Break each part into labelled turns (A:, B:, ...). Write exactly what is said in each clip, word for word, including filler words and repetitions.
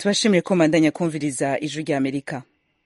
A: tubashimiye ko mandanya kumviriza ijwi rya Amerika.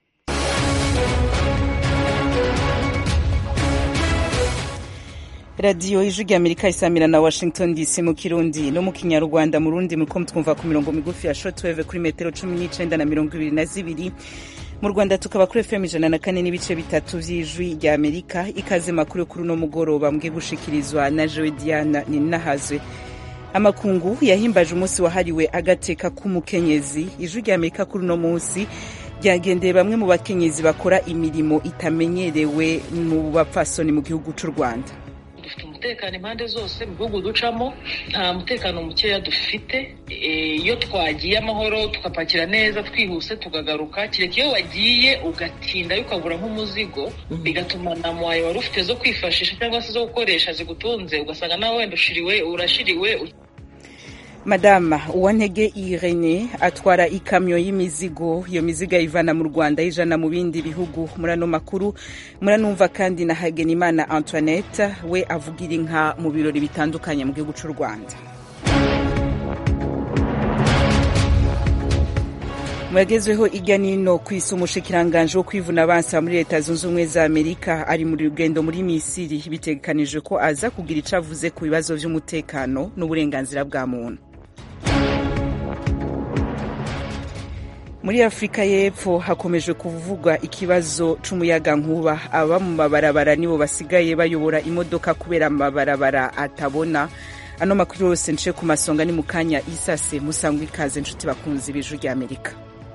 A: Radio ijwi rya Amerika isamira na Washington D C mu Kirundi no mu Kinyarwanda. Mu Rundi muriko mutwumva ku mirongo migufi ya shortwave kuri metero cumi n'icenda na mirongo ibiri na zibiri. Mu Rwanda tukaba kuri F M ijana na kane n'ibice bitatu vy'ijwi rya Amerika. Ikaze makuru kuri no mugoroba mbwe gushikirizwa na Joe Diana Ninahazwe. Amakungu yahimbaje umunsi wahariwe agateka k'umukenyezi. Ijwi rya Amerika kuri no munsi ryagendeye bamwe mu bakenyezi bakora imirimo itamenyerewe mu bapfasoni mu gihugu c'u Rwanda.
B: Dufite umutekano impande zose mu gihugu ducamo, nta mutekano mukeya dufite. Iyo twagiye amahoro tukapakira neza twihuse tukagaruka, kireka iyo wagiye ugatinda ukabura nk'umuzigo bigatuma na mwaye wari ufite zo kwifashisha cyangwa se zo gukoresha zigutunze, ugasanga nawe wenda ushiriwe urashiriwe.
A: Madama Uwantege Irene atwara ikamyo y'imizigo, iyo mizigo ivana mu Rwanda ijana mu bindi bihugu. Murano makuru muranumva kandi na Hagenimana Antoinette, we avugira inka mu birori bitandukanye mu gihugu c'u Rwanda. Mwagezweho iganino kwisa umushikiranganje wo kwivuna abansi muri Leta Zunze Ubumwe za Amerika ari muri rugendo muri Misiri. Bitegekanijwe ko aza kugira icavuze ku bibazo vy'umutekano n'uburenganzira bwa muntu. Muri Afrika y'Epfo hakomeje kuvugwa ikibazo c'umuyaga nkuba. Aba mu mabarabara nibo basigaye bayobora imodoka kubera amabarabara atabona. Ano makuru yose nce ku masonga ni mukanya isase. Musangwe ikaze nshuti bakunzi b'ijwi rya Amerika.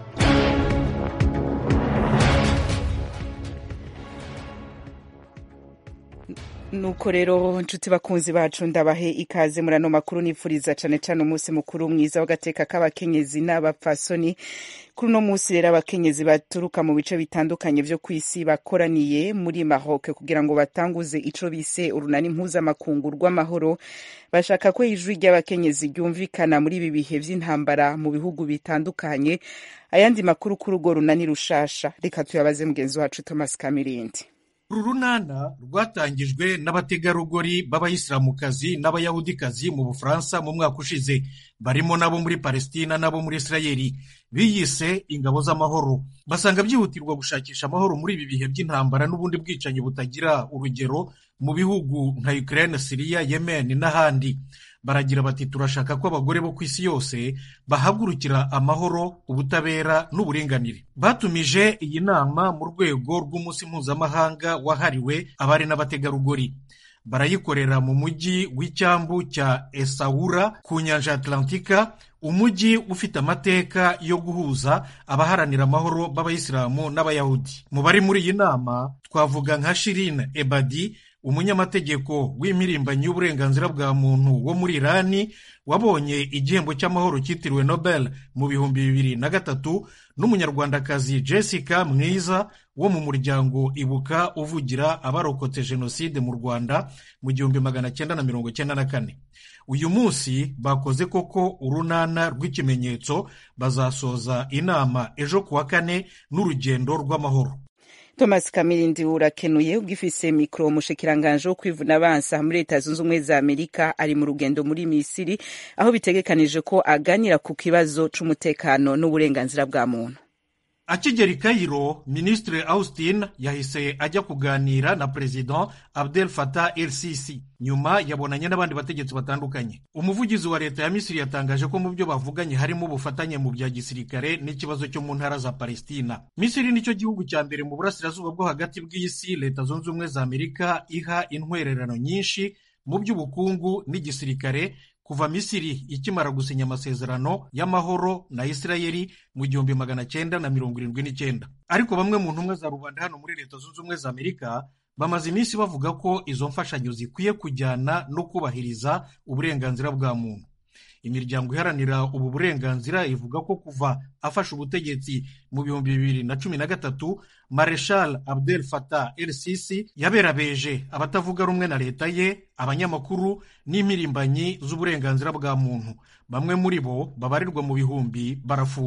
A: Nuko rero nshuti bakunzi bacu ndabahe ikaze murano makuru nifuriza cane cane umunsi mukuru mwiza w'agateka k'abakenyezi n'abapfasoni. Kuri no munsi rero abakenyezi baturuka mu bice bitandukanye vyo kwisi bakoraniye muri Maroc kugira ngo batanguze ico bise urunani mpuzamakungu rw'amahoro. Bashaka ko ijwi ry'abakenyezi ryumvikana muri ibi bihe vy'intambara mu bihugu bitandukanye. Ayandi makuru kuri urwo runani rushasha reka tuyabaze mugenzi wacu Thomas Kamirindi.
C: Uru runana rwatangijwe n'abategarugori b'abayisilamukazi n'abayahudikazi mu Bufaransa mu mwaka ushize, barimo nabo muri Palestina nabo muri Israeli. Biyise ingabo z'amahoro. Basanga byihutirwa gushakisha amahoro muri ibi bihe by'intambara n'ubundi bwicanyi butagira urugero mu bihugu nka Ukraine, Syria, Yemen n'ahandi. Baragira bati turashaka ko abagore bo kw'isi yose bahagurukira amahoro, ubutabera n'uburenganire. Batumije iyi nama mu rwego rw'umunsi mpuzamahanga wahariwe abari n'abategarugori. Barayikorera mu mujyi w'icyambu cya Essaoura ku nyanja Atlantika, umujyi ufite amateka yo guhuza abaharanira amahoro b'abayisilamu n'abayahudi. Mu bari muri iyi nama twavuga nka Shirin Ebadi, umunyamategeko w'impirimbanyi y'uburenganzira bwa muntu wo muri Irani wabonye igihembo cy'amahoro cyitiriwe Nobel mu bihumbi bibiri na gatatu, n'umunyarwandakazi Jessica Mwiza wo mu muryango Ibuka uvugira abarokotse jenoside mu Rwanda mu gihumbi magana cyenda na mirongo cyenda na kane. Uyu munsi bakoze koko urunana rw'ikimenyetso, bazasoza inama ejo kuwa kane n'urugendo rw'amahoro.
A: Thomas Kamirindi urakenuye. Ugifise mikro umushikiranganje wo kwivuna abansi muri Leta Zunze Ubumwe za Amerika ari mu rugendo muri Misiri, aho bitegekanije ko aganira ku kibazo c'umutekano n'uburenganzira bwa muntu.
C: Akigera i Cairo, Ministre Austin yahise ajya kuganira na President Abdel Fattah el-Sisi. Nyuma yabonanye n'abandi bategetsi batandukanye. Umuvugizi wa leta ya Misiri yatangaje ko mu byo bavuganye harimo ubufatanye mu bya gisirikare n'ikibazo cyo mu ntara za Palestina. Misiri nicyo gihugu cya mbere mu burasirazuba bwo hagati bw'isi Leta Zunze Ubumwe za Amerika iha intwererano nyinshi mu by'ubukungu n'igisirikare kuva Misiri ikimara gusinya amasezerano y'amahoro na Israeli mu gihumbi magana cyenda na mirongo irindwi n'icyenda. Ariko bamwe mu ntumwa za rubanda hano muri Leta Zunze Ubumwe za Amerika bamaze iminsi bavuga ko izo mfashanyo zikwiye kujyana no kubahiriza uburenganzira bwa muntu. Imiryango iharanira ubu burenganzira ivuga ko kuva afashe ubutegetsi mu bihumbi bibiri na cumi na gatatu, Marshal Abdel Fattah el-Sisi yaberabeje abatavuga rumwe na leta ye, abanyamakuru n'impirimbanyi z'uburenganzira bwa muntu. Bamwe muri bo babarirwa mu bihumbi barafungwa.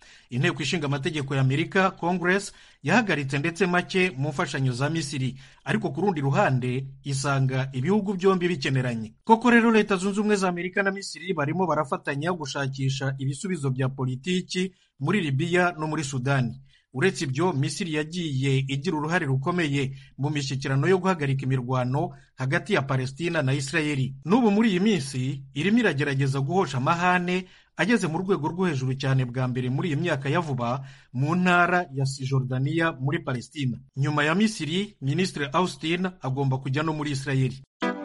C: inteko ishinga amategeko ya Amerika Congress yahagaritse ndetse make mu mfashanyo za Misiri, ariko ku rundi ruhande isanga ibihugu byombi bikeneranye. Koko rero Leta Zunze Ubumwe za Amerika na Misiri barimo barafatanya gushakisha ibisubizo bya politiki muri Libya no muri Sudani. Uretse ibyo, Misiri yagiye igira uruhare rukomeye mu mishyikirano yo guhagarika imirwano hagati ya Palestina na Israeli. N'ubu muri iyi minsi irimo iragerageza guhosha amahane ageze mu rwego rwo hejuru cyane bwa mbere muri iyi myaka ya vuba mu ntara ya Cisjordania muri Palestina. Nyuma ya Misiri, Minisitiri Austin agomba kujya no muri Israeli.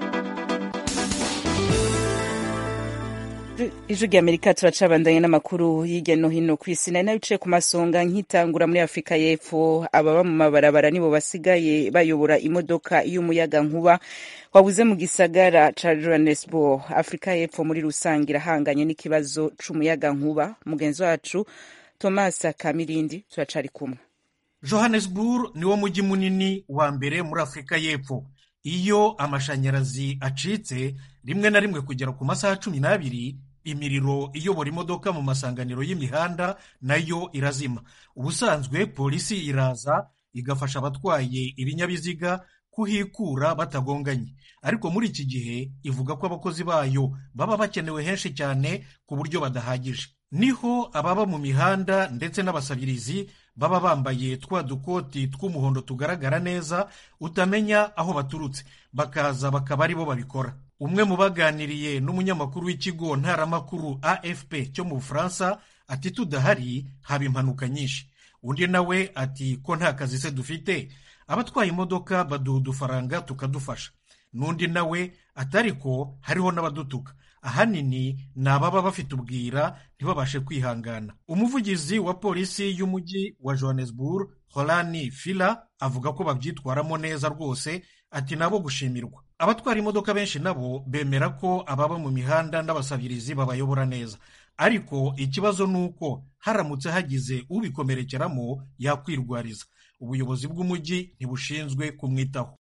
A: Ijwi ry'Amerika turacabandanya n'amakuru hirya no hino ku isi. Nari nabicaye ku masonga nkitangura muri Afurika y'Epfo, ababa mu mabarabara nibo basigaye bayobora imodoka y'umuyaga nkuba wabuze mu gisagara ca Johannesburg. Afurika y'Epfo muri rusange irahanganye n'ikibazo c'umuyaga nkuba. Mugenzi wacu Thomas Kamirindi turacari kumwe.
C: Johannesburg niwo mujyi munini wa mbere muri Afurika y'Epfo. Iyo amashanyarazi acitse rimwe na rimwe kugera ku masaha cumi n'abiri, imiriro iyobora imodoka mu masanganiro y'imihanda nayo irazima. Ubusanzwe polisi iraza igafasha abatwaye ibinyabiziga kuhikura batagonganye, ariko muri iki gihe ivuga ko abakozi bayo baba bakenewe henshi cyane ku buryo badahagije. Niho ababa mu mihanda ndetse n'abasabirizi baba bambaye twa dukoti tw'umuhondo tugaragara neza utamenya aho baturutse, bakaza bakaba ari bo babikora. Umwe mu baganiriye n'umunyamakuru w'ikigo ntaramakuru A F P cyo mu Bufaransa ati tudahari haba impanuka nyinshi. Undi nawe ati ko nta kazi se dufite, abatwaye imodoka baduha udufaranga tukadufasha. N'undi nawe atariko hariho n'abadutuka, ahanini ni ababa bafite ubwira ntibabashe kwihangana. Umuvugizi wa polisi y'umujyi wa Johannesburg Holani Fila avuga ko babyitwaramo neza rwose, ati nabo gushimirwa. Abatwara imodoka benshi nabo bemera ko ababa mu mihanda n'abasabirizi babayobora neza, ariko ikibazo ni uko haramutse hagize ubikomerekeramo yakwirwariza. Ubuyobozi bw'umujyi ntibushinzwe kumwitaho.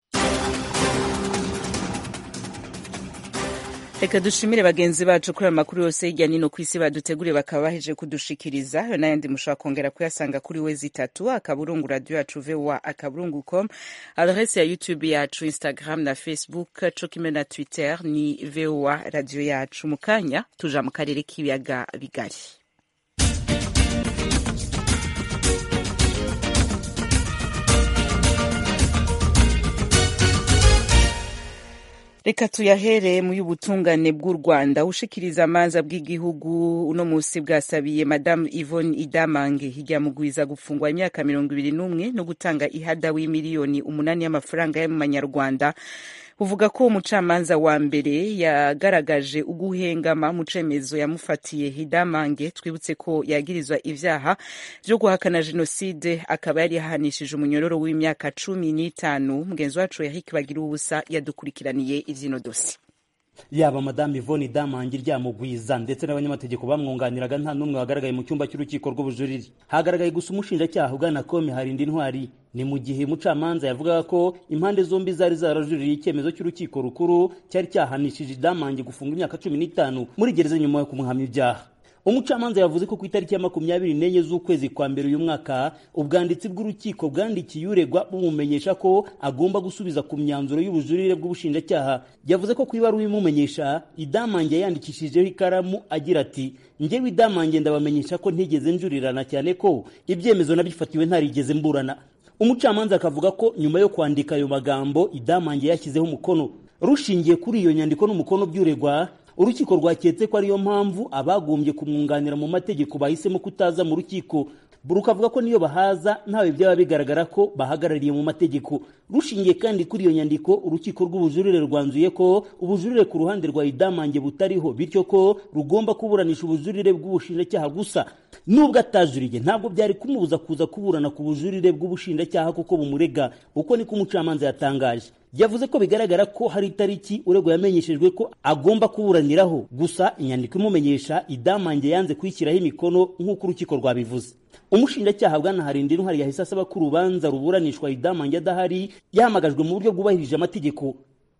A: Reka dushimire bagenzi bacu kuri amakuru yose hirya nino ku isi baduteguriye bakaba baheje kudushikiriza. Yo n'ayandi mushobora kongera kuyasanga kuri wezi itatu akaburungu radio yacu V O A akaburungu com, adresse ya YouTube yacu, Instagram na Facebook, co kimwe na Twitter ni V O A radio yacu. Mu kanya tuja mu karere k'ibiyaga bigari. Reka tuyahere mu y'ubutungane bw'u Rwanda. Ushikiriza amanza bw'igihugu uno musi bwasabiye Madame Yvonne Idamange hiryamugwiza gufungwa imyaka mirongo ibiri n'umwe no gutanga ihada w'imiliyoni umunani y'amafaranga y'amanyarwanda. Uvuga ko umucamanza wa mbere yagaragaje uguhengama mu cemezo yamufatiye Idamange. Twibutse ko yagirizwa ivyaha byo guhakana jenoside, akaba yari yahanishije umunyororo w'imyaka cumi n'itanu. Mugenzi wacu Eric Bagira ubusa yadukurikiraniye ivyino dosi.
D: Yaba Madame Yvonne Idamange ryamugwiza ndetse n'abanyamategeko bamwunganiraga nta numwe wagaragaye mu cyumba cy'urukiko rw'ubujurire. Hagaragaye gusa umushinjacyaha ugana Kome Harindi Ntwari. Ni mu gihe mucamanza yavugaga ko impande zombi zari zarajuririye icyemezo cy'urukiko rukuru cyari cyahanishije Idamange gufunga imyaka cumi n'itanu muri gereza nyuma yo kumuhamya ibyaha. Umucamanza yavuze ko ku itariki ya makumyabiri n'enye z'ukwezi kwa mbere uyu mwaka ubwanditsi bw'urukiko bwandikiye uregwa bumumenyesha ko agomba gusubiza ku myanzuro y'ubujurire bw'ubushinjacyaha. Yavuze ko ku ibaruwa imumenyesha Idamange yandikishijeho ikaramu agira ati, njyewe Idamange ndabamenyesha ko ntigeze njurirana cyane ko ibyemezo nabifatiwe ntarigeze mburana. Umucamanza akavuga ko nyuma yo kwandika ayo magambo Idamange yashyizeho umukono. Rushingiye kuri iyo nyandiko n'umukono by'uregwa, urukiko rwaketse ko ariyo mpamvu abagombye kumwunganira mu mategeko bahisemo kutaza mu rukiko. Burukavuga ko niyo bahaza ntawe byaba bigaragara ko bahagarariye mu mategeko. Rushingiye kandi kuri iyo nyandiko, urukiko rw'ubujurire rwanzuye ko ubujurire ku ruhande rwa Idamange butariho, bityo ko rugomba kuburanisha ubujurire bw'ubushinjacyaha gusa. Nubwo atajuriye, ntabwo byari kumubuza kuza kuburana ku bujurire bw'ubushinjacyaha kuko bumurega, uko niko umucamanza yatangaje. Yavuze ko bigaragara ko hari itariki uregwa yamenyeshejwe ko agomba kuburaniraho, gusa inyandiko imumenyesha Idamange yanze kuyishyiraho imikono nk'uko urukiko rwabivuze. Umushinjacyaha bwana Harindi Ntwari yahise asaba ko urubanza ruburanishwa Idamange adahari yahamagajwe mu buryo bwubahirije amategeko.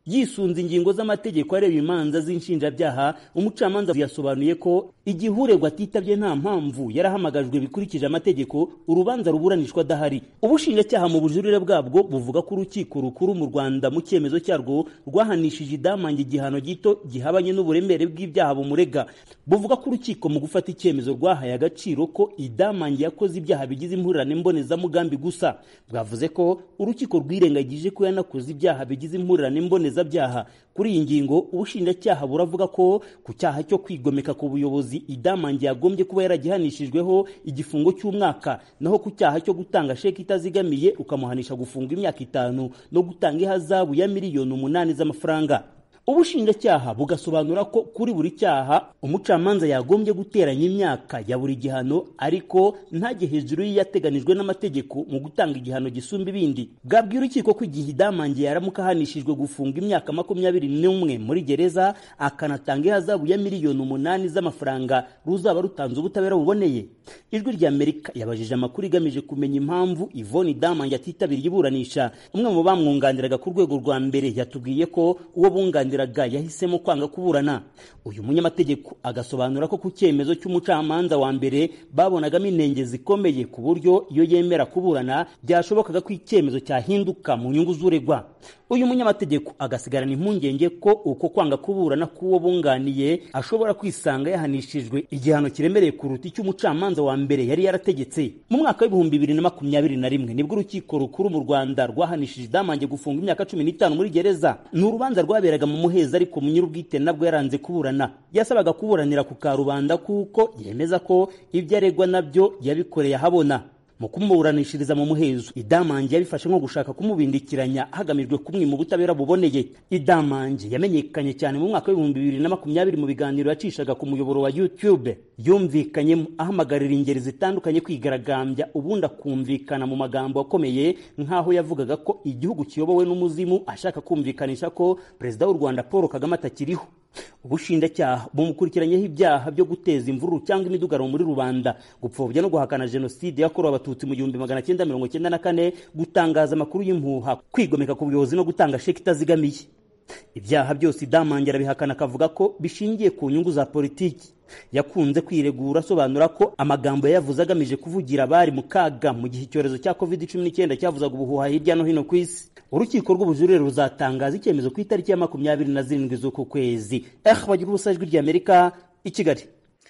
D: yisunze ingingo z'amategeko areba imanza z'inshinjabyaha, umucamanza yasobanuye ko igihe uregwa atitabye nta mpamvu yarahamagajwe bikurikije amategeko, urubanza ruburanishwa adahari. Ubushinjacyaha mu bujurire bwabwo buvuga ko urukiko rukuru mu Rwanda mu cyemezo cyarwo rwahanishije Idamange igihano gito gihabanye n'uburemere bw'ibyaha bumurega. Buvuga ko urukiko mu gufata icyemezo rwahaye agaciro ko Idamange yakoze ibyaha bigize impurirane mbonezamugambi gusa. Bwavuze ko urukiko rwirengagije ko yanakoze ibyaha bigize impurirane mbonezabyaha. Kuri iyi ngingo ubushinjacyaha buravuga ko ku cyaha cyo kwigomeka ku buyobozi Idamange yagombye kuba yaragihanishijweho igifungo cy'umwaka, naho ku cyaha cyo gutanga sheki itazigamiye ukamuhanisha gufunga imyaka itanu no gutanga ihazabu ya miliyoni umunani z'amafaranga. Ubushinjacyaha bugasobanura ko kuri buri cyaha umucamanza yagombye guteranya imyaka ya buri gihano, ariko ntajye hejuru y'yateganijwe n'amategeko mu gutanga igihano gisumba ibindi. Bwabwira urukiko ko igihe Idamange yaramuka ahanishijwe gufunga imyaka makumyabiri n'umwe muri gereza akanatanga ihazabu ya miliyoni umunani z'amafaranga, ruzaba rutanze ubutabera buboneye. Ijwi rya Amerika yabajije amakuru igamije kumenya impamvu Yvonne Idamange atitabiriye iburanisha. Umwe mu bamwunganiraga ku rwego rwa mbere yatubwiye ko uwo bunganira yahisemo kwanga kuburana. Uyu munyamategeko agasobanura ko ku cyemezo cy'umucamanza wa mbere babonagamo inenge zikomeye ku buryo iyo yemera kuburana byashobokaga ko icyemezo cyahinduka mu nyungu z'uregwa. Uyu munyamategeko agasigarana impungenge ko uko kwanga kuburana k'uwo bunganiye ashobora kwisanga yahanishijwe igihano kiremereye kuruta icy'umucamanza wa mbere yari yarategetse. Mu mwaka w'ibihumbi bibiri na makumyabiri na rimwe nibwo urukiko rukuru mu Rwanda rwahanishije Idamange gufunga imyaka cumi n'itanu muri gereza. Ni urubanza rwaberaga mu muheza, ariko munyirubwite nabwo yaranze kuburana. Yasabaga kuburanira ku karubanda kuko yemeza ko ibyo aregwa nabyo yabikoreye ahabona. Mu kumuburanishiriza mu muhezo, Idamange yabifashe nko gushaka kumubindikiranya hagamijwe kumwima ubutabera buboneye. Idamange yamenyekanye cyane mu mwaka w'ibihumbi bibiri na makumyabiri mu biganiro yacishaga ku muyoboro wa YouTube. Yumvikanyemo ahamagarira ingeri zitandukanye kwigaragambya, ubundi akumvikana mu magambo akomeye nk'aho yavugaga ko igihugu kiyobowe n'umuzimu, ashaka kumvikanisha ko perezida w'u Rwanda Paul Kagame atakiriho. Ubushinjacyaha bumukurikiranyeho ibyaha byo guteza imvururu cyangwa imidugararo muri rubanda, gupfobya no guhakana jenoside yakorewe abatutsi mu gihumbi magana cyenda mirongo cyenda na kane, gutangaza amakuru y'impuha, kwigomeka ku buyobozi no gutanga sheki itazigamiye. Ibyaha byose Idamange arabihakana akavuga ko bishingiye ku nyungu za politiki. Yakunze kwiregura asobanura ko amagambo yavuze agamije kuvugira abari mu kaga mu gihe icyorezo cya covid cumi n'icyenda cyavuzaga ubuhuha hirya no hino ku isi. Urukiko rw'ubujurire ruzatangaza icyemezo ku itariki ya makumyabiri na zirindwi z'uku kwezi. Eh bagira ubusajwi rya Amerika i Kigali.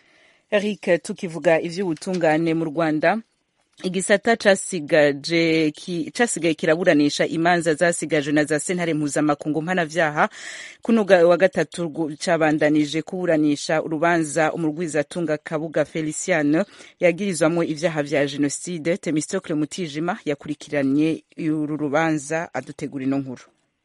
A: Eric, tukivuga ivy'ubutungane mu Rwanda, igisata casigaje ki casigaye kiraburanisha imanza zasigajwe na za sentare mpuzamakungu mpanavyaha. Kuno wa gatatu cabandanije kuburanisha urubanza umurwizatunga Kabuga Feliciano yagirizwamwo ivyaha vya genocide. Temistocle Mutijima yakurikiranye uru rubanza adutegura ino nkuru.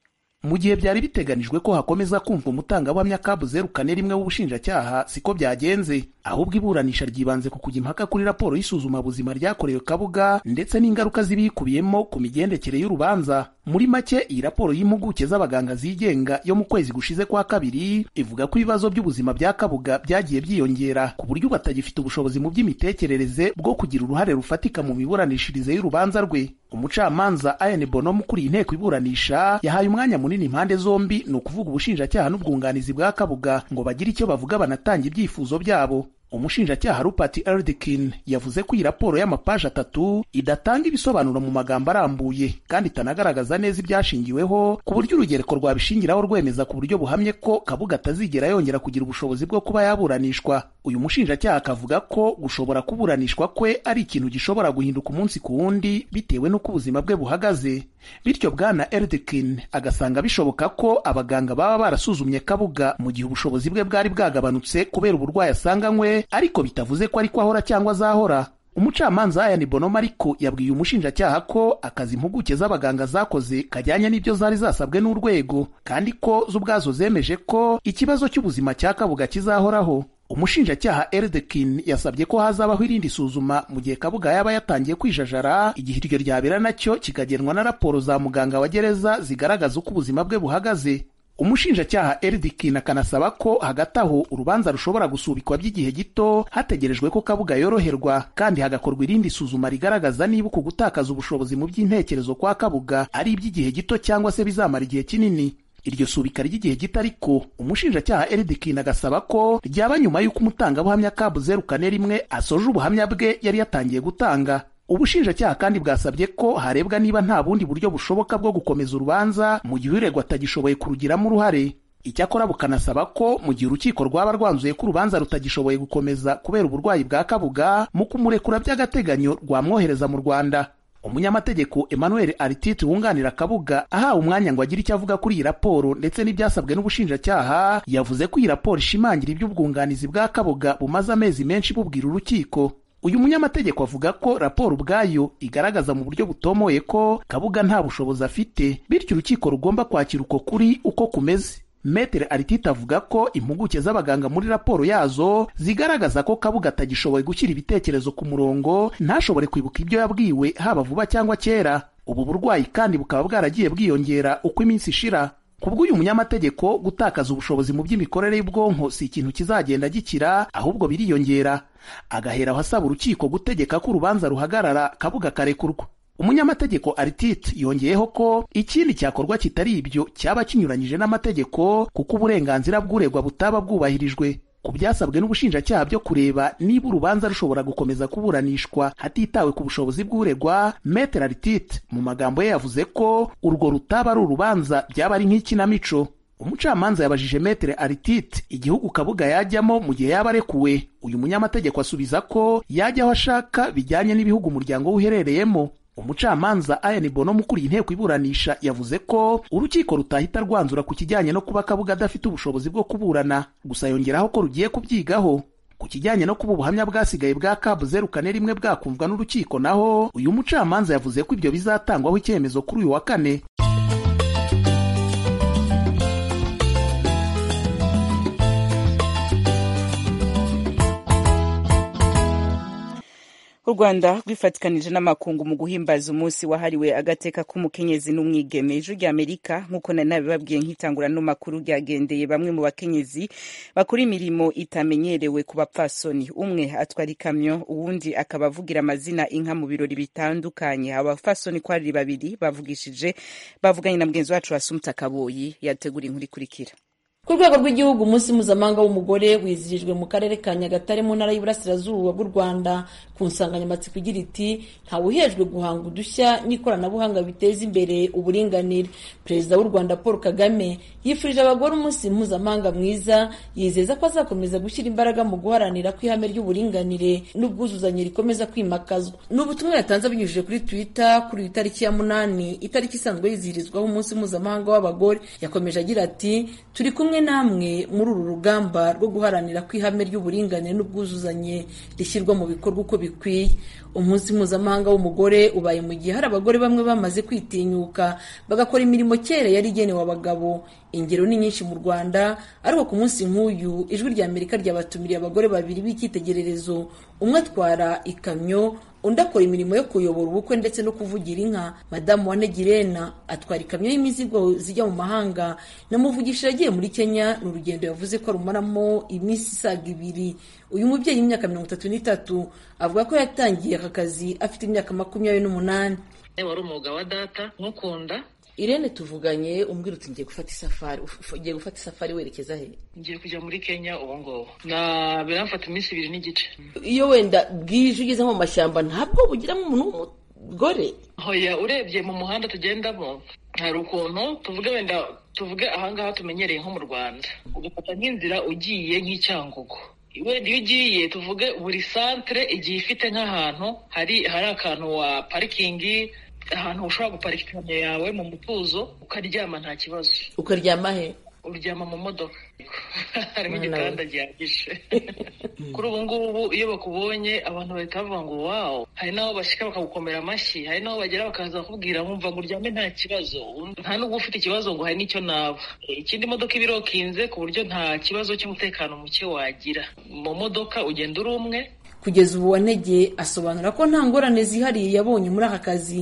E: Mu gihe byari biteganijwe ko hakomeza kumva umutangabuhamya Kabu zeru kane rimwe w'ubushinjacyaha, siko byagenze. Ahubwo iburanisha ryibanze ku kujya impaka kuri raporo y'isuzuma buzima ryakorewe Kabuga ndetse n'ingaruka zibikubiyemo ku migendekere y'urubanza. Muri make, iyi raporo y'impuguke z'abaganga zigenga yo mu kwezi gushize kwa kabiri ivuga ko ibibazo by'ubuzima bya Kabuga byagiye byiyongera ku buryo batagifite ubushobozi mu by'imitekerereze bwo kugira uruhare rufatika mu miburanishirize y'urubanza rwe. Umucamanza Ayane Bono mukuriye inteko iburanisha yahaye umwanya munini impande zombi, ni ukuvuga ubushinjacyaha n'ubwunganizi bwa Kabuga, ngo bagire icyo bavuga banatanga ibyifuzo byabo. Umushinjacyaha Rupert Eldekin yavuze ko iyi raporo y'amapaji atatu idatanga ibisobanuro mu magambo arambuye kandi itanagaragaza neza ibyashingiweho, ku buryo urugereko rwabishingiraho rwemeza ku buryo buhamye ko Kabuga atazigera yongera kugira ubushobozi bwo kuba yaburanishwa. Uyu mushinjacyaha akavuga ko gushobora kuburanishwa kwe ari ikintu gishobora guhinduka umunsi ku wundi bitewe n'uko ubuzima bwe buhagaze. Bityo bwana Eldekin agasanga bishoboka ko abaganga baba barasuzumye Kabuga mu gihe ubushobozi bwe bwari bwagabanutse kubera uburwayi asanganywe, ariko bitavuze ko ariko ahora cyangwa azahora. Umucamanza Ayane Bono ariko yabwiye umushinjacyaha ko akazi impuguke z'abaganga zakoze kajyanye n'ibyo zari zasabwe n'urwego, kandi ko z'ubwazo zemeje ko ikibazo cy'ubuzima cya Kabuga kizahoraho. Umushinjacyaha Eldekin yasabye ko hazabaho irindi suzuma mu gihe Kabuga yaba yatangiye kwijajara, igihe iryo ryabera nacyo kikagenwa na raporo za muganga wa gereza zigaragaza uko ubuzima bwe buhagaze. Umushinjacyaha Eldekin akanasaba ko hagati aho urubanza rushobora gusubikwa by'igihe gito hategerejwe ko Kabuga yoroherwa, kandi hagakorwa irindi suzuma rigaragaza niba uku gutakaza ubushobozi mu by'intekerezo kwa Kabuga ari iby'igihe gito cyangwa se bizamara igihe kinini. Iryo subika ry'igihe gito ariko umushinjacyaha Erdikin agasaba ko ryaba nyuma y'uko umutangabuhamya Kabu zeru kane rimwe asoje ubuhamya bwe yari yatangiye gutanga. Ubushinjacyaha kandi bwasabye ko harebwa niba nta bundi buryo bushoboka bwo gukomeza urubanza mu gihe uregwa atagishoboye kurugiramo uruhare. Icyakora bukanasaba ko mu gihe urukiko rwaba rwanzuye ko urubanza rutagishoboye gukomeza kubera uburwayi bwa Kabuga, mu kumurekura by'agateganyo rwamwohereza mu Rwanda. Umunyamategeko Emmanuel Artite wunganira Kabuga ahawe umwanya ngo agire icyo avuga kuri iyi raporo ndetse n'ibyasabwe n'ubushinjacyaha, yavuze ko iyi raporo ishimangira iby'ubwunganizi bwa Kabuga bumaze amezi menshi bubwira urukiko. Uyu munyamategeko avuga ko raporo ubwayo igaragaza mu buryo butomoye ko Kabuga nta bushobozi afite, bityo urukiko rugomba kwakira uko kuri uko kumeze. Maître Artite avuga ko impuguke z'abaganga muri raporo yazo zigaragaza ko Kabuga atagishoboye gushyira ibitekerezo ku murongo, ntashobore kwibuka ibyo yabwiwe haba vuba cyangwa kera. Ubu burwayi kandi bukaba bwaragiye bwiyongera uko iminsi ishira. Kubw'uyu munyamategeko, gutakaza ubushobozi mu by'imikorere y'ubwonko si ikintu kizagenda gikira, ahubwo biriyongera. Agahera asaba urukiko gutegeka ko urubanza ruhagarara Kabuga karekurwa. Umunyamategeko Artite yongeyeho ko ikindi cyakorwa kitari ibyo cyaba kinyuranyije n'amategeko, kuko uburenganzira bw'uregwa butaba bwubahirijwe. Ku byasabwe n'ubushinjacyaha byo kureba niba urubanza rushobora gukomeza kuburanishwa hatitawe ku bushobozi bw'uregwa, Maître Artite mu magambo ye yavuze ko urwo rutaba ari urubanza, byaba ari nk'ikinamico. Umucamanza yabajije Maître Artite igihugu Kabuga yajyamo mu gihe yaba arekuwe. Uyu munyamategeko asubiza ko yajya aho ashaka bijyanye n'ibihugu umuryango we uherereyemo. Umucamanza Ian Bono mukuriye inteko iburanisha yavuze ko urukiko rutahita rwanzura ku kijyanye no kuba Kabuga adafite ubushobozi bwo kuburana, gusa yongeraho ko rugiye kubyigaho. Ku kijyanye no kuba ubuhamya bwasigaye bwa Kabu zeru kane rimwe bwakumvwa n'urukiko naho, uyu mucamanza yavuze ko ibyo bizatangwaho icyemezo kuri uyu wa kane.
A: U Rwanda rwifatikanije n'amakungu mu guhimbaza umunsi wahariwe agateka k'umukenyezi n'umwigeme. Ijwi rya Amerika nk'uko nari nabibabwiye nkitangura no makuru ryagendeye bamwe mu bakenyezi bakora imirimo itamenyerewe ku bapfasoni. Umwe atwara ikamyo, uwundi akaba avugira amazina inka mu birori bitandukanye. Abapfasoni ko ari babiri bavugishije bavuganye na mugenzi wacu Asumta Kaboyi yategura inkuru ikurikira.
F: Ku rwego rw'igihugu, umunsi mpuzamahanga w'umugore wizihirijwe mu karere ka Nyagatare mu ntara y'Iburasirazuba bw'u Rwanda ku nsanganyamatsiko igira iti ntawe uhejwe guhanga udushya n'ikoranabuhanga biteza imbere uburinganire. Perezida w'u Rwanda Paul Kagame yifurije abagore umunsi mpuzamahanga mwiza, yizeza ko azakomeza gushyira imbaraga mu guharanira ko ihame ry'uburinganire n'ubwuzuzanye rikomeza kwimakazwa. N'ubutumwa yatanze abinyujije kuri Twitter kuri itariki ya munani, itariki isanzwe yizihirizwaho umunsi mpuzamahanga w'abagore. Yakomeje agira ati turi kumwe namwe muri uru rugamba rwo guharanira ko ihame ry'uburinganire n'ubwuzuzanye rishyirwa mu bikorwa uko bikwiye. Umunsi mpuzamahanga w'umugore ubaye mu gihe hari abagore bamwe bamaze kwitinyuka bagakora imirimo kera yari igenewe abagabo. Ingero ni nyinshi mu Rwanda, ariko ku munsi nk'uyu Ijwi rya Amerika ryabatumiriye abagore babiri b'icyitegererezo. Umwe atwara ikamyo, undi akora imirimo yo kuyobora ubukwe ndetse no kuvugira inka. Madamu Wanegirena atwara ikamyo y'imizigo zijya mu mahanga. Namuvugishije agiye muri Kenya, ni urugendo yavuze ko arumaramo iminsi isaga ibiri. Uyu mubyeyi w'imyaka mirongo itatu n'itatu avuga ko yatangiye aka kazi afite imyaka makumyabiri n'umunani.
B: Wari umwuga wa data nkukunda.
F: Irene tuvuganye umbwira uti ngiye gufata isafari, ugiye gufata isafari werekeza he?
B: Ngiye kujya muri Kenya ubu ngubu. Na biramfata iminsi ibiri n'igice.
F: Iyo wenda bwije ugeze mu mashyamba ntabwo bugiramo umuntu w'umugore?
B: Hoya, urebye mu muhanda tugendamo hari ukuntu tuvuge wenda tuvuge ahangaha tumenyereye nko mu Rwanda, ugafata nk'inzira ugiye nk'Icyangugu. Wenda iyo ugiye tuvuge buri centre igiye ifite nk'ahantu hari hari akantu wa parikingi, ahantu ushobora guparika ikamyo yawe mu mutuzo ukaryama nta kibazo.
F: Ukaryama he?
B: Uryama mu modoka harimo igitanda gihagije. Kuri ubu ngubu iyo bakubonye abantu bahita bavuga ngo wow, hari n'aho bashyika bakagukomera amashyi, hari n'aho bagera bakaza bakubwira nkumva ngo uryame nta kibazo, nta n'ubwo ufite ikibazo ngo hari n'icyo naba. Ikindi modoka ibirokinze ku buryo nta kibazo cy'umutekano muke wagira. Mu modoka ugenda uri umwe.
F: Kugeza ubu Wanege asobanura ko nta ngorane zihariye yabonye muri aka kazi,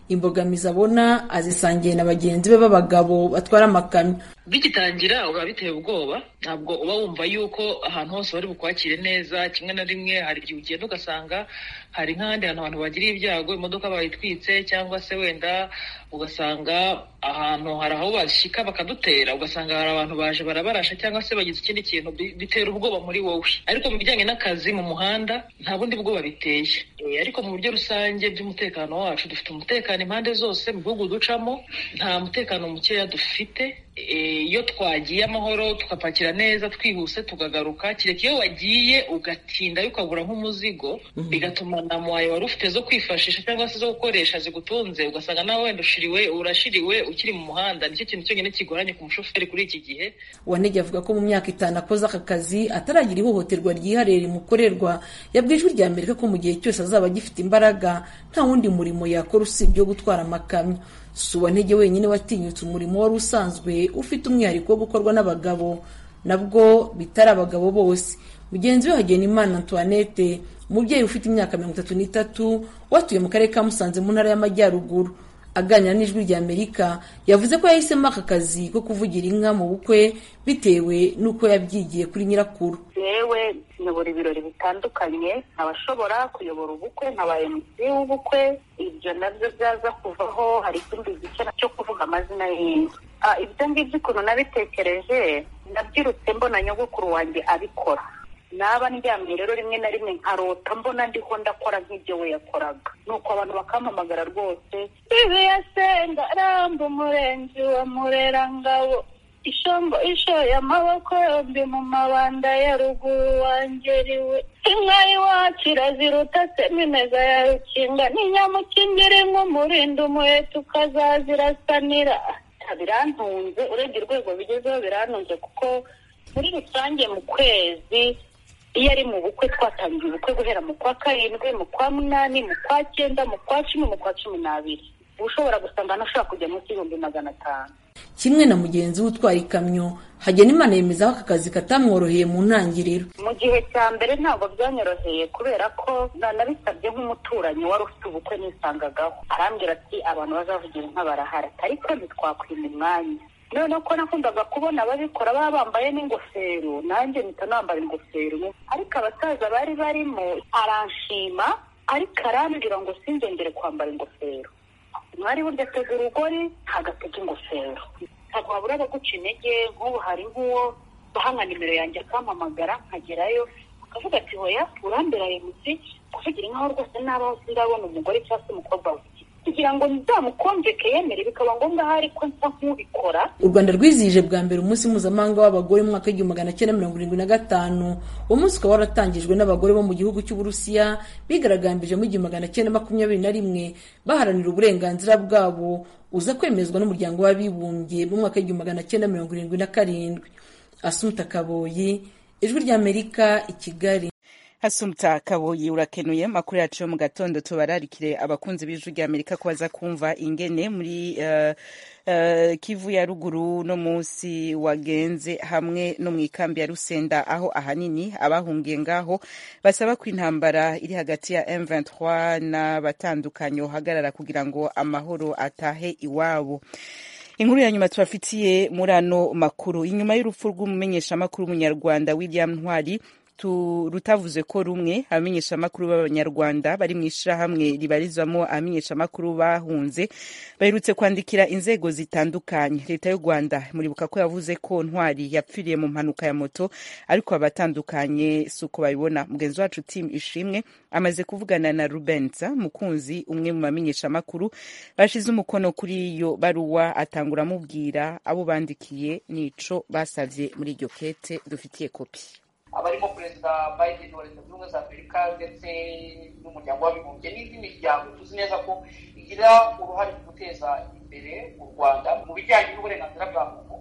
F: imbogamizi abona azisangiye na bagenzi be b'abagabo batwara amakamyo.
B: Bigitangira uba biteye ubwoba, ntabwo uba wumva yuko ahantu hose bari bukwakire neza. Kimwe na rimwe hari igihe ugenda ugasanga hari nk'ahandi hantu abantu bagiriye ibyago, imodoka bayitwitse, cyangwa se wenda ugasanga ahantu hari aho bashika bakadutera, ugasanga hari abantu baje barabarasha cyangwa se bagize ikindi kintu, bitera ubwoba muri wowe. Ariko mu bijyanye n'akazi mu muhanda nta bundi bwoba biteye. E, ariko mu buryo rusange by'umutekano wacu, dufite umutekano impande zose mu bihugu ducamo, nta mutekano mukeya dufite. Iyo twagiye amahoro tukapakira neza twihuse tukagaruka, kireka iyo wagiye ugatinda ukabura nk'umuzigo, bigatuma na mwaye wari ufite zo kwifashisha cyangwa se zo gukoresha zigutunze, ugasanga nawe wenda ushiriwe urashiriwe ukiri mu muhanda. Nicyo kintu cyonyine kigoranye ku mushoferi kuri iki gihe.
F: Uwanege avuga ko mu myaka itanu akoze aka kazi ataragira ihohoterwa ryihariye rimukorerwa. Yabwiye Ijwi ry'Amerika ko mu gihe cyose azaba agifite imbaraga nta wundi murimo yakora usibye gutwara amakamyo. Si Uwantege wenyine watinyutse umurimo wari usanzwe ufite umwihariko wo gukorwa n'abagabo, nabwo bitari abagabo bose. Mugenzi we Hagenimana Antoinette, umubyeyi ufite imyaka mirongo itatu n'itatu watuye mu karere ka Musanze mu ntara y'Amajyaruguru, aganira n'Ijwi ry'Amerika yavuze ko yahisemo aka kazi ko kuvugira inka mu bukwe bitewe n'uko yabyigiye kuri nyirakuru.
G: Yewe nyobora ibirori bitandukanye, abashobora kuyobora ubukwe nkaba M C w'ubukwe, ibyo nabyo byaza kuvaho. Hari ikindi gice cyo kuvuga amazina y'inka. Ah, ibyo ngibyo ukuntu nabitekereje, nabyirutse mbona nyogokuru wanjye abikora. Naba ndyamye rero rimwe na rimwe nkarota mbona ndiho ndakora nk'ibyo we yakoraga, nuko abantu bakampamagara rwose, ibi yasenga ramba umurenzi wa Murerangabo, ishombo ishoye amaboko yombi mu mabanda ya ruguru wangeriwe, inka iwacu iraziruta semineza ya Rukinga, n'inyamukingiri nk'umurinda umuheto ukazazirasanira. Birantunze, urebye urwego bigezeho birantunze, kuko muri rusange mu kwezi iyo ari mu bukwe twatangiye ubukwe guhera mu kwa karindwi, mu kwa munani, mu kwa cyenda, mu kwa cumi, mu kwa cumi n'abiri. Ushobora gusanga anashaka kujya munsi y'ibihumbi magana atanu.
F: Kimwe na mugenzi utwara ikamyo, Hagenimana yemeza ko aka kazi katamworoheye mu ntangiriro.
G: Mu gihe cya mbere ntabwo byanyoroheye, kubera ko nabisabye nk'umuturanyi wari ufite ubukwe nisangagaho. Arambwira ati abantu bazavugira inka barahari, ariko ntitwakwima umwanya. Noneho ko nakundaga kubona ababikora baba bambaye n'ingofero, nanjye mpita nambara ingofero. Ariko abasaza bari barimo aranshima, ariko arambwira ngo sinzongere kwambara ingofero. Mwari burya atega urugori agatega ingofero. Ntabwo wabura abaguca intege. Nk'ubu hari nk'uwo bahanga nimero yanjye akampamagara nkagerayo akavuga ati hoya urambera M C kuvugira inka rwose nabaho sindabona umugore cyangwa se umukobwa we, kugira ngo nzamukonjeke yemere, bikaba ngombwa hari ko nsa nk'ubikora.
F: U Rwanda rwizihije bwa mbere umunsi mpuzamahanga w'abagore mu mwaka w'igihumbi magana cyenda mirongo irindwi na gatanu. Uwo munsi ukaba waratangijwe n'abagore bo mu gihugu cy'Uburusiya bigaragambije mu igihumbi magana cyenda makumyabiri na rimwe baharanira uburenganzira bwabo, uza kwemezwa n'umuryango w'abibumbye mu mwaka w'igihumbi magana cyenda mirongo irindwi na karindwi. Asumta Kaboyi, Ijwi ry'Amerika, i Kigali.
A: Asumta Kaboyi urakenuye. Makuru yacu yo mu gatondo tubararikire abakunzi b'Ijwi ry'Amerika ko baza kumva ingene muri uh, uh, Kivu ya ruguru no munsi wagenze hamwe no mu ikambi ya Rusenda, aho ahanini abahungiye ngaho basaba ko intambara iri hagati ya M vingt-trois n'abatandukanyo hagarara kugira ngo amahoro atahe iwabo. Inkuru ya nyuma tubafitiye muri ano makuru, inyuma y'urupfu rw'umumenyeshamakuru w'umunyarwanda William Ntwari rutavuze ko rumwe abamenyeshamakuru b'abanyarwanda bari mu ishirahamwe ribarizwamo abamenyeshamakuru bahunze baherutse kwandikira inzego zitandukanye. Leta y'u Rwanda muribuka ko yavuze ko Ntwari yapfiriye mu mpanuka ya moto, ariko abatandukanye suko babibona. Mugenzi wacu Tim Ishimwe amaze kuvugana na Rubenza Mukunzi, umwe mu bamenyeshamakuru bashize umukono kuri iyo baruwa, atangura amubwira abo bandikiye nico basavye muri iryo kete dufitiye kopi.
H: Abarimo Perezida Biden wa Leta Zunze Ubumwe za Amerika ndetse n'umuryango w'abibumbye n'indi miryango tuzi neza ko igira uruhare mu guteza imbere u Rwanda mu bijyanye n'uburenganzira bwa muntu,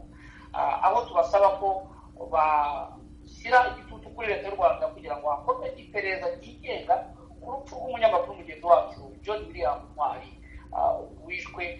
H: aho tubasaba ko bashyira igitutu kuri Leta y'u Rwanda kugira ngo hakorwe iperereza ryigenga ku rupfu rw'umunyamakuru mugenzi wacu John William Ntwari wishwe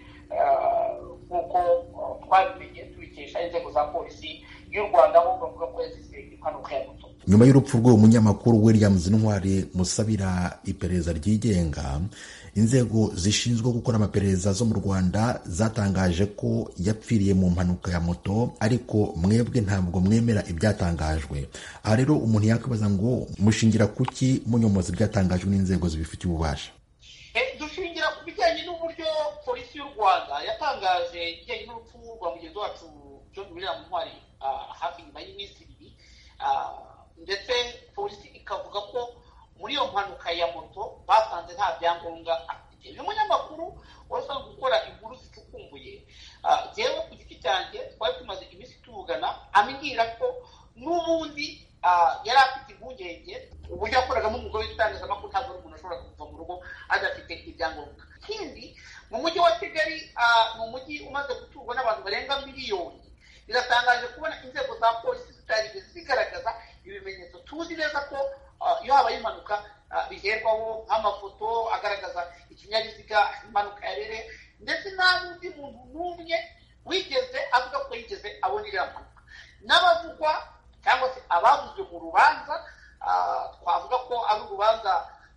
H: nk'uko twabimenye tubikesha inzego za polisi y'u Rwanda, aho bavuga ko yazize impanuka ya moto.
I: Nyuma y'urupfu rw'uwo munyamakuru William Ntwari musabira iperereza ryigenga, inzego zishinzwe gukora amaperereza zo mu Rwanda zatangaje ko yapfiriye mu mpanuka ya moto, ariko mwebwe ntabwo mwemera ibyatangajwe. Aha rero umuntu yakwibaza ngo mushingira kuki munyomoza ibyatangajwe n'inzego zibifitiye ububasha?
H: Dushingira ku bijyanye n'uburyo polisi y'u Rwanda yatangaje ibijyanye n'urupfu rwa mugenzi wacu John Muntwari hafi nyuma y'iminsi ibiri, ndetse polisi ikavuga ko muri iyo mpanuka ya moto basanze nta byangombwa afite. Uyu munyamakuru wasanzwe gukora inkuru zicukumbuye, jewe ku giti cyanjye twari tumaze iminsi tuvugana, ambwira ko n'ubundi yari afite impungenge uburyo yakoragamo umugore w'itangazamakuru ntabwo ari umuntu ashobora kuva mu rugo adafite ibyangombwa. Ikindi, mu mujyi wa Kigali ni umujyi umaze guturwa n'abantu barenga miliyoni. Biratangaje kubona inzego za polisi zitarigeze zigaragaza ibimenyetso. Tuzi neza ko iyo habaye impanuka biherwaho nk'amafoto agaragaza ikinyabiziga impanuka yabereye, ndetse nta n'undi muntu n'umwe wigeze avuga ko yigeze abona iriya mpanuka. N'abavugwa cyangwa se abavuzwe mu rubanza, twavuga ko ari urubanza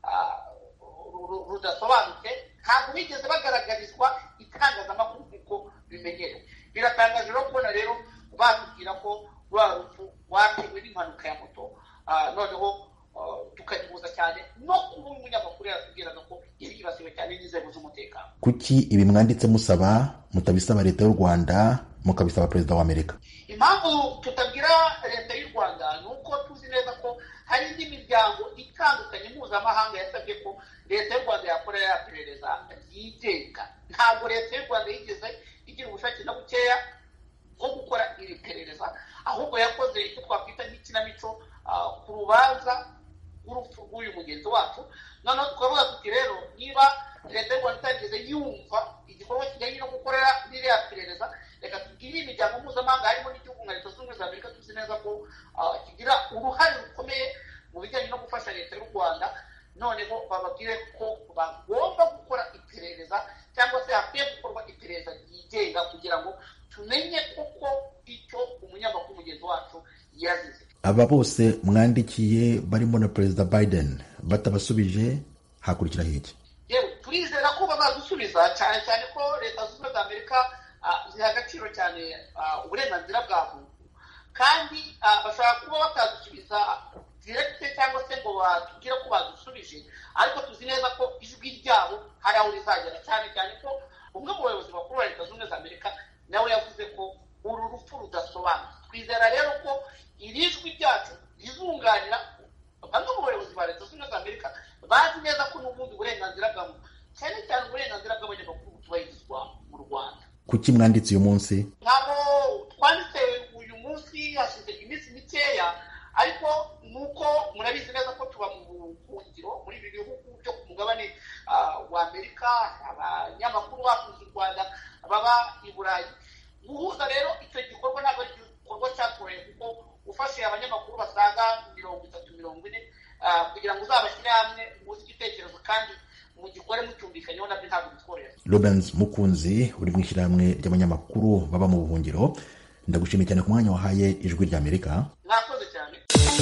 H: rudasobanutse, ntabwo bigeze bagaragarizwa itangazamakuru nk'uko bimenyerewe. Biratangaje rero kubona rero batubwira ko rwa rupfu rwatewe n'impanuka ya moto, noneho tukagihuza cyane no kuba umunyamakuru yaratubwiraga ko yari yibasiwe cyane n'inzego z'umutekano.
I: Kuki ibi mwanditse musaba mutabisaba leta y'u Rwanda mukabisaba perezida wa Amerika?
H: Impamvu tutabwira leta y'u Rwanda ni uko tuzi neza ko hari indi miryango itandukanye mpuzamahanga yasabye ko leta y'u Rwanda yakora yaperereza yigenga. Ntabwo leta y'u Rwanda yigeze igira ubushake na bukeya bwo gukora iri perereza, ahubwo yakoze icyo twakwita nk'ikinamico ku rubanza rw'urupfu rw'uyu mugenzi wacu. Noneho tukavuga tuti rero niba leta y'u Rwanda itageze yumva igikorwa kijyanye no gukorera n'iriya perereza, reka tubwire imiryango mpuzamahanga harimo n'igihugu nka Leta Zunze Ubumwe za Amerika, tuzi neza ko kigira uruhare rukomeye mu bijyanye no gufasha leta y'u Rwanda, noneho bababwire ko bagomba gukora iperereza cyangwa se hakwiye gukorwa iperereza ryigenga kugira ngo tumenye koko icyo umunyamakuru mugenzi wacu yazize.
I: Aba bose mwandikiye barimo na Perezida Biden batabasubije, hakurikiraho iki?
H: Yewe turizera ko bazadusubiza, cyane cyane ko Leta Zunze Ubumwe za Amerika ziha agaciro cyane uburenganzira bwa muntu, kandi bashobora kuba batadusubiza direkite cyangwa se ngo batubwire ko badusubije, ariko tuzi neza ko ijwi ryabo hari aho rizagera, cyane cyane ko umwe mu bayobozi bakuru ba Leta Zunze Ubumwe za Amerika nawe yavuze ko uru rupfu rudasobanutse. Twizera rero ko iri jwi ryacu rizunganira bamwe mu bayobozi ba Leta Zunze Ubumwe za Amerika bazi neza ko n'ubundi burenganzira bwa muntu, cyane cyane uburenganzira bw'abanyamakuru butubahirizwa mu Rwanda.
I: Kuki mwanditse uyu munsi?
H: Ntabwo twanditse uyu munsi, hashize iminsi mikeya, ariko nuko murabizi neza ko tuba mu buhungiro muri ibi bihugu byo ku mugabane wa Amerika, abanyamakuru bakunze u Rwanda baba i Burayi. Guhuza rero icyo gikorwa ntabwo ari igikorwa cyatorewe, kuko ufashe abanyamakuru basaga mirongo itatu mirongo ine kugira ngo uzabashyire hamwe muzi igitekerezo kandi mugikore mucyumvikanyeho, nabyo ntabwo bitworera.
I: Robens Mukunzi uri mu ishyirahamwe ry'abanyamakuru baba mu buhungiro, ndagushimiye cyane ku mwanya wahaye ijwi rya Amerika.
H: Mwakoze cyane.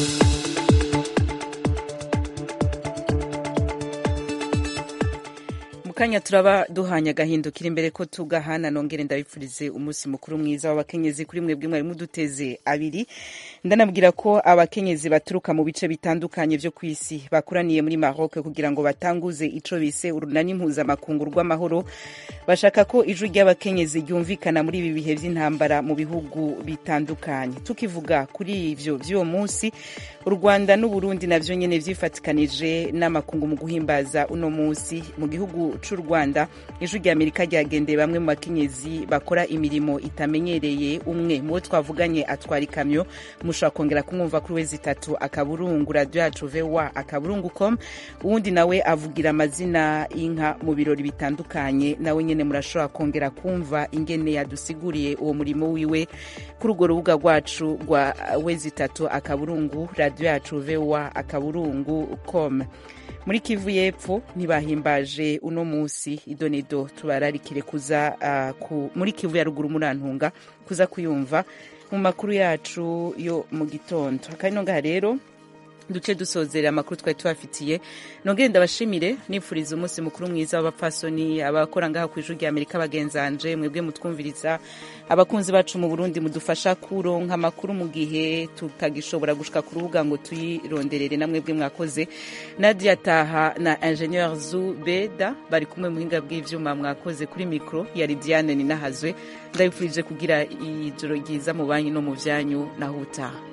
A: Kanya turaba duhanya gahindukira imbere ko tugahana, nongere ndabipfurize umunsi mukuru mwiza w'abakenyezi kuri mwebwe mwari muduteze abiri. Ndanabwira ko abakenyezi baturuka mu bice bitandukanye byo kwisi bakuraniye muri Maroc kugira ngo batanguze ico bise urunani mpuzamakungu rw'amahoro. Bashaka ko ijwi ry'abakenyezi ryumvikana muri ibi bihe by'intambara mu bihugu bitandukanye. Tukivuga kuri ivyo by'uwo munsi, u Rwanda n'u Burundi navyo nyene vyifatikanije n'amakungu mu guhimbaza uno munsi. Mu gihugu c'u Rwanda, ijwi rya Amerika ryagendeye bamwe mu bakenyezi bakora imirimo itamenyereye. Umwe mu bo twavuganye atwara ikamyo, mushobora kongera kumwumva kuri wezi itatu akaburungu radio yacu voa akaburungu com. Uwundi nawe avugira amazina y'inka mu birori bitandukanye, nawe nyene murashobora kongera kumva ingene yadusiguriye uwo murimo wiwe kuri urwo rubuga rwacu rwa wezi itatu akaburungu radio yacu voa akaburungu com. Muri Kivu y'Epfo ntibahimbaje uno munsi, idonedo tubararikire kuza uh, ku, muri Kivu ya ruguru murantunga kuza kuyumva mu makuru yacu yo mu gitondo. Akano ngaha rero duce dusozera amakuru twari tubafitiye nongere ndabashimire nifuriza umunsi mukuru mwiza w'abapfasoni abakora ngaha ku ijuru rya Amerika bagenzanje mwebwe mutwumviriza abakunzi bacu mu Burundi mudufasha kuronka amakuru mu gihe tutagishobora gushika ku rubuga ngo tuyironderere na mwebwe mwakoze Nadia Taha na Ingenieur Zubeda bari kumwe mu hinga bw'ivyuma mwakoze kuri micro yari Diane Ninahazwe ndabifurije kugira ijoro ryiza mu banyu no mu vyanyu na huta